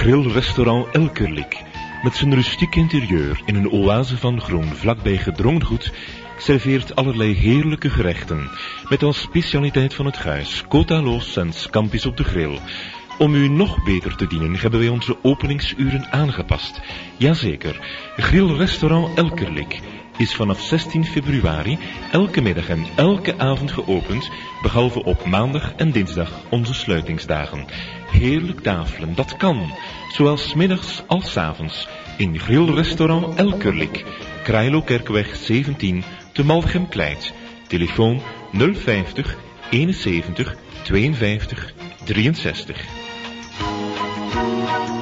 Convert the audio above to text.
Grillrestaurant Elkerlik, met zijn rustiek interieur in een oase van groen vlakbij gedrongen goed, serveert allerlei heerlijke gerechten, met als specialiteit van het huis Kotaloos en scampis op de grill. Om u nog beter te dienen hebben wij onze openingsuren aangepast. Jazeker, Grillrestaurant Elkerlik is vanaf 16 februari elke middag en elke avond geopend, behalve op maandag en dinsdag onze sluitingsdagen. Heerlijk tafelen, dat kan, zowel 's middags als 's avonds, in Grillrestaurant Elkerlik, Kraailokerkweg 17 te Malchem-Kleit. Telefoon 050 71 52 63.